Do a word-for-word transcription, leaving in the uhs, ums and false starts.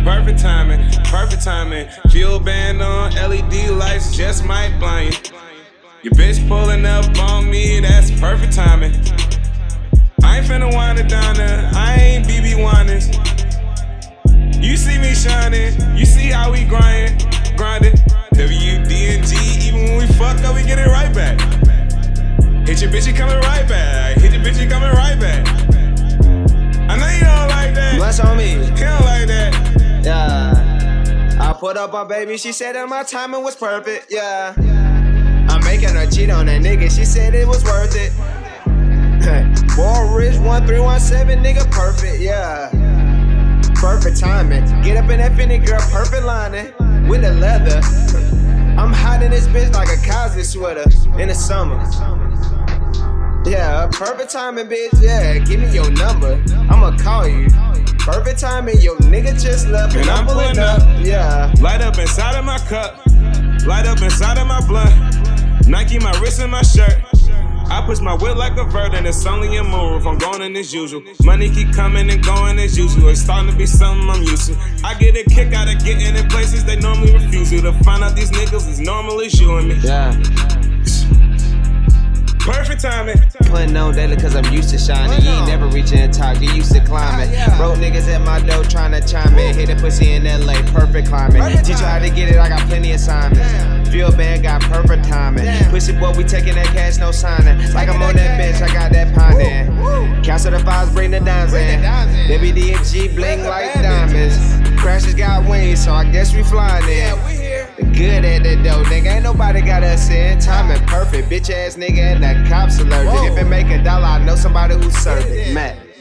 Perfect timing, perfect timing. Fuel band on, L E D lights just might blind you. Your bitch pulling up on me, that's perfect timing. I ain't finna wind it down there, I ain't B B Winans. You see me shining, you see how we grind, grinding. W D and G, even when we fuck up, we get it right back. Hit your bitch, you coming right back. Hit your bitch, you coming right back. I know you don't like that. Bless on me. You don't like that. Yeah. I put up my baby, she said that my timing was perfect. Yeah. I'm making her cheat on that nigga, she said it was worth it. Boy Rich one three one seven, nigga, perfect. Yeah. Perfect timing. Get up in that Finny girl, perfect lining with the leather. I'm hot in this bitch like a Cosby sweater in the summer. Yeah, perfect timing, bitch. Yeah, give me your number. I'ma call you. Perfect timing, your nigga just left And I'm pulling up. Yeah. Light up inside of my cup. Light up inside of my blunt. Nike my wrist and my shirt. I push my whip like a vert and it's only a move. I'm going in as usual. Money keep coming and going as usual. It's starting to be something I'm used to. I get a kick out of getting in places they normally refuse you. To find out these niggas as normal as you and me. Yeah. Perfect timing. Putting on daily cause I'm used to shining. You ain't never reaching the top, you used to climbing. Broke niggas at my door trying to chime in. Hit a pussy in L A, perfect climbing. Teach you how to get it, I got plenty of assignments. Fuel band got perfect timing. Pussy boy, we taking that cash, no signing. Like I'm on that bench, I got that pine in. Cancel the files, bring the dimes in. W D and G bling like diamonds. Crashes got wings, so I guess we flying in. Good at that though, nigga. Ain't nobody got us in. Timing perfect, bitch ass nigga, and the cops allergic. If it make a dollar, I know somebody who served it. Matt.